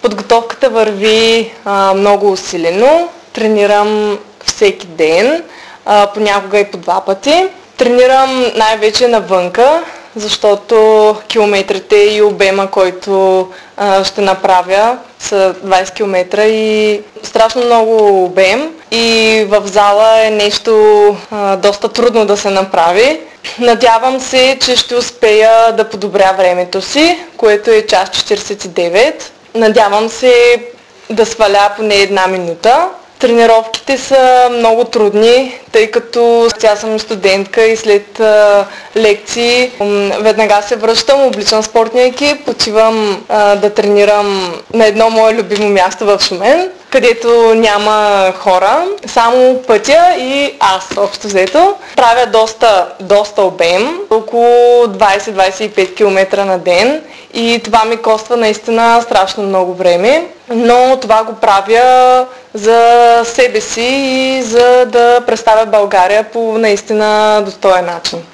Подготовката върви много усилено. Тренирам всеки ден, понякога и по 2 пъти. Тренирам най-вече навънка, защото километрите и обема, който ще направя, са 20 км и страшно много обем. И в зала е нещо доста трудно да се направи. Надявам се, че ще успея да подобря времето си, което е 1:49. Надявам се да сваля поне 1 минута. Тренировките са много трудни, тъй като аз съм студентка и след лекции веднага се връщам, обличам спортния екип, отивам да тренирам на едно мое любимо място в Шумен, където няма хора, само пътя и аз общо взето. Правя доста обем, около 20-25 км на ден и това ми коства наистина страшно много време, но това го правя за себе си и за да представя България по наистина достоен начин.